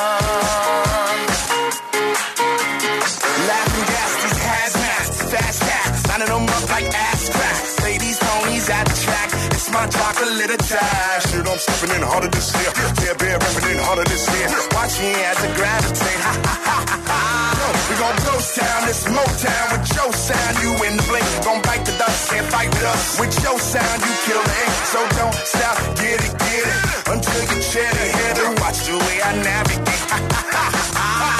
Laughing gas, these hazmats, fast cats, lining them up like ass cracks. Say these ponies at the track, it's my chocolate attack. Shit, I'm stepping in harder this year. Yeah, bear repping in harder this year. Watch me as I gravitate. Ha ha ha ha ha. We gon' ghost town, this Motown with your sound. You in the blink, gon' bite the dust, can't fight with us. With your sound, you kill the ink. So don't stop, get it, get it, until you chat ahead and watch the way I navigate. Ha ha ha ha ha.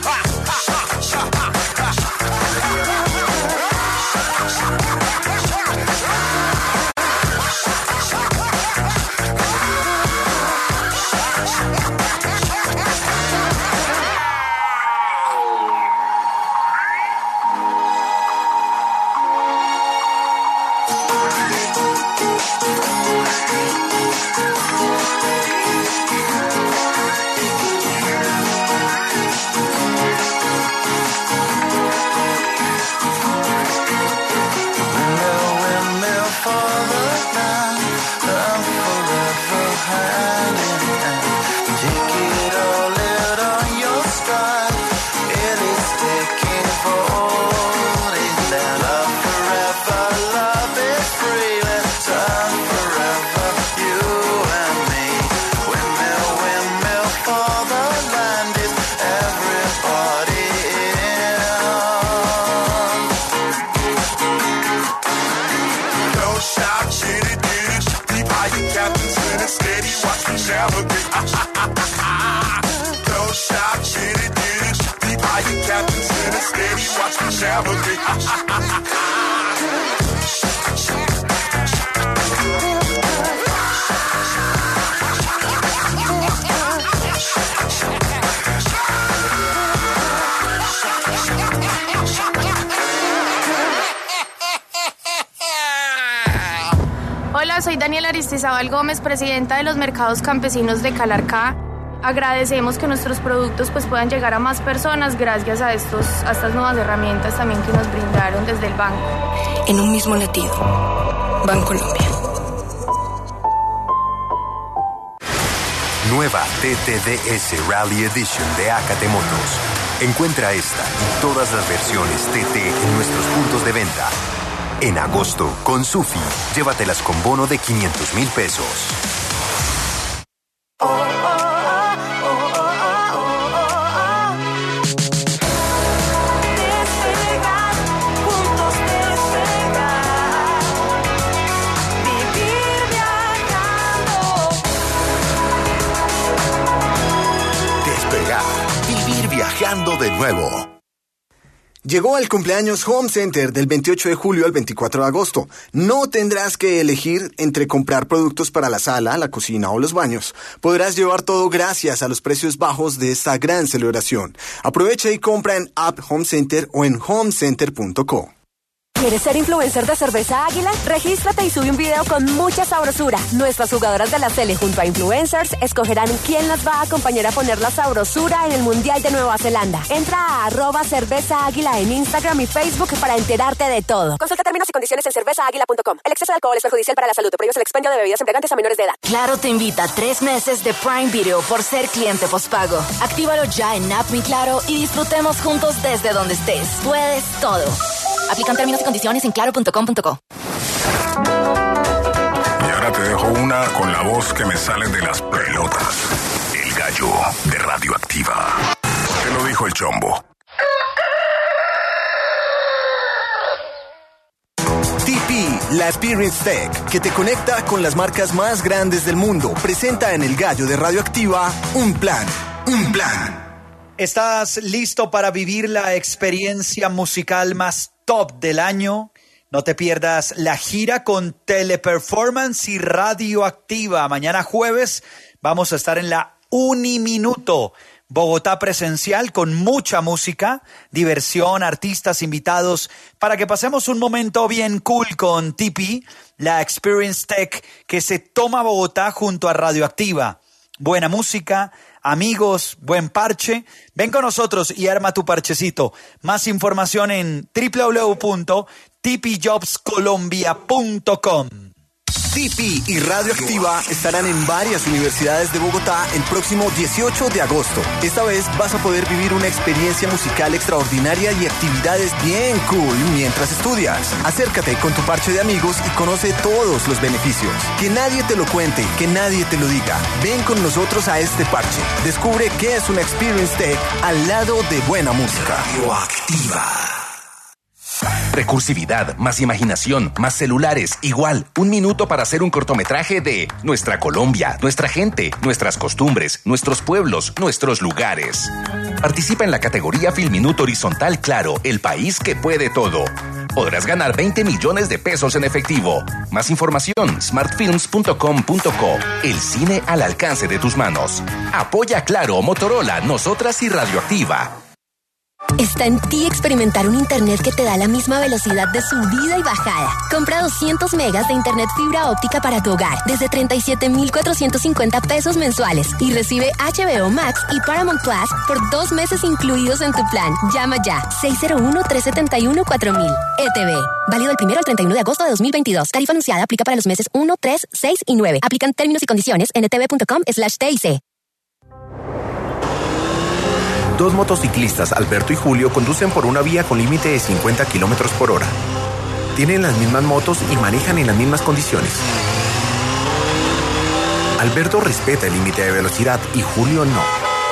Hola, soy Daniela Aristizábal Gómez, presidenta de los mercados campesinos de Calarcá. Agradecemos que nuestros productos pues, puedan llegar a más personas gracias a, estos, a estas nuevas herramientas también que nos brindaron desde el banco. En un mismo latido, Bancolombia. Nueva T T D S Rally Edition de Acate Motos. Encuentra esta y todas las versiones T T en nuestros puntos de venta. En agosto, con Sufi, llévatelas con bono de quinientos mil pesos. Viajando de nuevo. Llegó el cumpleaños Home Center del veintiocho de julio al veinticuatro de agosto. No tendrás que elegir entre comprar productos para la sala, la cocina o los baños. Podrás llevar todo gracias a los precios bajos de esta gran celebración. Aprovecha y compra en App Home Center o en home center punto co. ¿Quieres ser influencer de Cerveza Águila? Regístrate y sube un video con mucha sabrosura. Nuestras jugadoras de la Sele junto a influencers escogerán quién las va a acompañar a poner la sabrosura en el Mundial de Nueva Zelanda. Entra a arroba Cerveza Águila en Instagram y Facebook para enterarte de todo. Consulta términos y condiciones en cerveza águila punto com. El exceso de alcohol es perjudicial para la salud. Prohíbe el expendio de bebidas embriagantes a menores de edad. Claro te invita a tres meses de Prime Video por ser cliente postpago. Actívalo ya en App Mi Claro y disfrutemos juntos desde donde estés. Puedes todo. Aplican términos y condiciones en claro punto com punto co. Y ahora te dejo una con la voz que me sale de las pelotas. El gallo de Radioactiva. Te lo dijo el Chombo. T P, la Experience Tech, que te conecta con las marcas más grandes del mundo, presenta en el gallo de Radioactiva un plan, un plan. ¿Estás listo para vivir la experiencia musical más top del año? No te pierdas la gira con Teleperformance y Radioactiva. Mañana jueves vamos a estar en la Uniminuto, Bogotá presencial, con mucha música, diversión, artistas invitados, para que pasemos un momento bien cool con T P, la Experience Tech que se toma Bogotá junto a Radioactiva. Buena música, amigos, buen parche. Ven con nosotros y arma tu parchecito. Más información en doble u doble u doble u punto t p jobs colombia punto com. T P y Radioactiva estarán en varias universidades de Bogotá el próximo dieciocho de agosto. Esta vez vas a poder vivir una experiencia musical extraordinaria y actividades bien cool mientras estudias. Acércate con tu parche de amigos y conoce todos los beneficios. Que nadie te lo cuente, que nadie te lo diga. Ven con nosotros a este parche. Descubre qué es una Experience Tech al lado de buena música. Radioactiva. Recursividad, más imaginación, más celulares, igual, un minuto para hacer un cortometraje de nuestra Colombia, nuestra gente, nuestras costumbres, nuestros pueblos, nuestros lugares. Participa en la categoría Filminuto Horizontal Claro, el país que puede todo. Podrás ganar veinte millones de pesos en efectivo. Más información, smart films punto com punto co. El cine al alcance de tus manos. Apoya Claro, Motorola, Nosotras y Radioactiva. Está en ti experimentar un internet que te da la misma velocidad de subida y bajada. Compra doscientos megas de internet fibra óptica para tu hogar desde treinta y siete mil cuatrocientos cincuenta pesos mensuales y recibe H B O Max y Paramount Plus por dos meses incluidos en tu plan. Llama ya seis cero uno, tres siete uno, cuatro mil. E T V. Válido del primero al treinta y uno de agosto de dos mil veintidós. Tarifa anunciada aplica para los meses uno, tres, seis y nueve. Aplican términos y condiciones en e t v punto com slash t i c. Dos motociclistas, Alberto y Julio, conducen por una vía con límite de cincuenta kilómetros por hora. Tienen las mismas motos y manejan en las mismas condiciones. Alberto respeta el límite de velocidad y Julio no.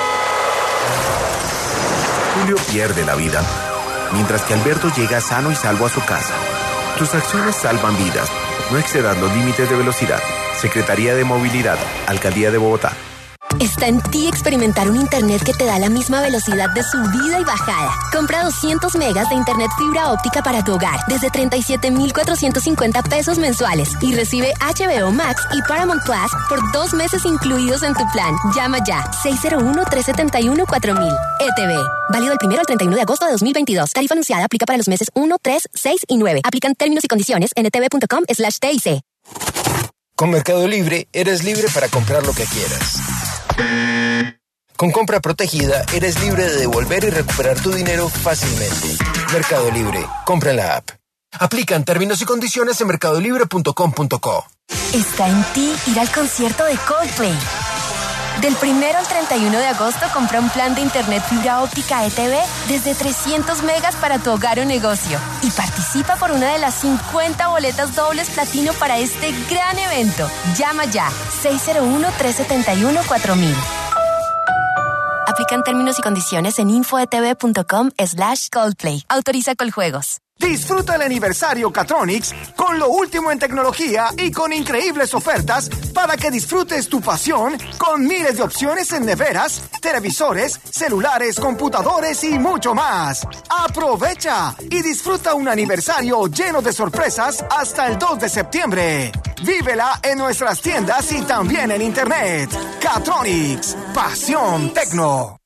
Julio pierde la vida, mientras que Alberto llega sano y salvo a su casa. Tus acciones salvan vidas. No excedas los límites de velocidad. Secretaría de Movilidad, Alcaldía de Bogotá. Está en ti experimentar un internet que te da la misma velocidad de subida y bajada. Compra doscientos megas de internet fibra óptica para tu hogar desde treinta y siete mil cuatrocientos cincuenta pesos mensuales y recibe H B O Max y Paramount Plus por dos meses incluidos en tu plan. Llama ya seis cero uno, tres siete uno, cuatro mil. E T V. Válido del primero al treinta y uno de agosto de dos mil veintidós. Tarifa anunciada aplica para los meses uno, tres, seis y nueve. Aplican términos y condiciones en e t v punto com slash t i c. Con Mercado Libre eres libre para comprar lo que quieras. Con compra protegida, eres libre de devolver y recuperar tu dinero fácilmente. Mercado Libre. Compra en la app. Aplican términos y condiciones en mercado libre punto com punto co. Está en ti ir al concierto de Coldplay. Del primero al treinta y uno de agosto, compra un plan de internet fibra óptica E T V desde trescientos megas para tu hogar o negocio. Y participa por una de las cincuenta boletas dobles platino para este gran evento. Llama ya, seis cero uno, tres siete uno, cuatro mil. Aplican términos y condiciones en info e t v punto com slash Coldplay. Autoriza Coljuegos. Disfruta el aniversario Catronics con lo último en tecnología y con increíbles ofertas para que disfrutes tu pasión con miles de opciones en neveras, televisores, celulares, computadores y mucho más. Aprovecha y disfruta un aniversario lleno de sorpresas hasta el dos de septiembre. Vívela en nuestras tiendas y también en internet. Catronics, pasión tecno.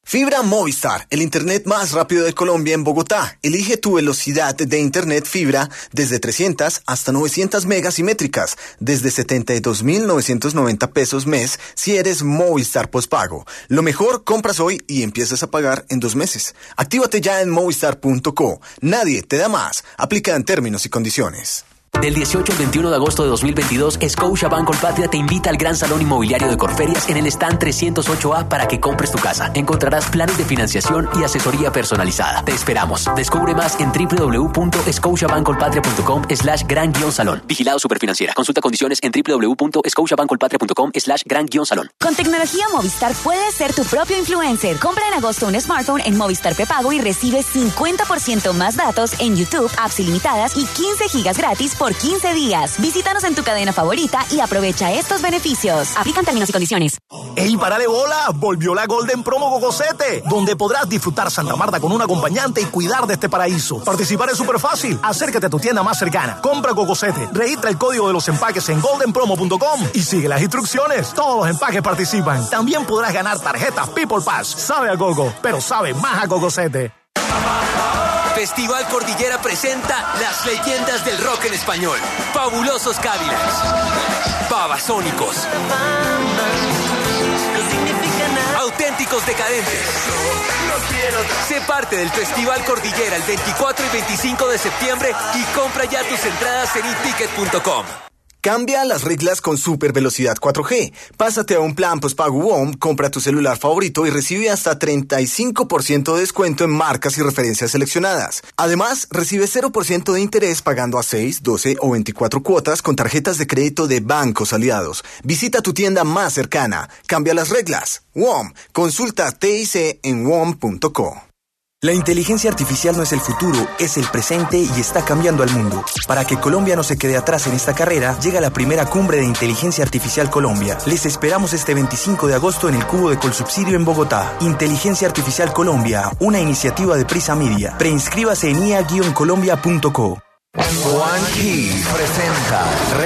Fibra Movistar, el internet más rápido de Colombia en Bogotá. Elige tu velocidad de internet fibra desde trescientas hasta novecientas megas y métricas, desde setenta y dos mil novecientos noventa pesos mes si eres Movistar postpago. Lo mejor, compras hoy y empiezas a pagar en dos meses. Actívate ya en movistar punto co. Nadie te da más. Aplica en términos y condiciones. Del dieciocho al veintiuno de agosto de dos mil veintidós, Scotiabank Colpatria te invita al Gran Salón Inmobiliario de Corferias en el stand trescientos ocho A para que compres tu casa. Encontrarás planes de financiación y asesoría personalizada. Te esperamos. Descubre más en w w w punto scotiabank colpatria punto com slash gran guión salón. Vigilado Superfinanciera. Consulta condiciones en w w w punto scotiabank colpatria punto com slash gran guión salón. Con tecnología Movistar puedes ser tu propio influencer. Compra en agosto un smartphone en Movistar prepago y recibe cincuenta por ciento más datos en YouTube, apps ilimitadas y quince gigas gratis por quince días. Visítanos en tu cadena favorita y aprovecha estos beneficios. Aplican términos y condiciones. ¡Ey, párale bola! Volvió la Golden Promo Gogosete, donde podrás disfrutar Santa Marta con un acompañante y cuidar de este paraíso. Participar es súper fácil. Acércate a tu tienda más cercana. Compra Gogosete. Registra el código de los empaques en golden promo punto com y sigue las instrucciones. Todos los empaques participan. También podrás ganar tarjetas People Pass. Sabe a gogo, pero sabe más a Gogosete. Festival Cordillera presenta las leyendas del rock en español. Fabulosos Cadillacs, Babasónicos, Auténticos Decadentes. Sé parte del Festival Cordillera el veinticuatro y veinticinco de septiembre y compra ya tus entradas en i ticket punto com. Cambia las reglas con super velocidad cuatro G. Pásate a un plan postpago W O M, compra tu celular favorito y recibe hasta treinta y cinco por ciento de descuento en marcas y referencias seleccionadas. Además, recibe cero por ciento de interés pagando a seis, doce o veinticuatro cuotas con tarjetas de crédito de bancos aliados. Visita tu tienda más cercana. Cambia las reglas. W O M. Consulta T I C en W O M punto co. La inteligencia artificial no es el futuro, es el presente y está cambiando al mundo. Para que Colombia no se quede atrás en esta carrera, llega la primera cumbre de Inteligencia Artificial Colombia. Les esperamos este veinticinco de agosto en el Cubo de Colsubsidio en Bogotá. Inteligencia Artificial Colombia, una iniciativa de Prisa Media. Preinscríbase en i a guion colombia punto co. Juan G presenta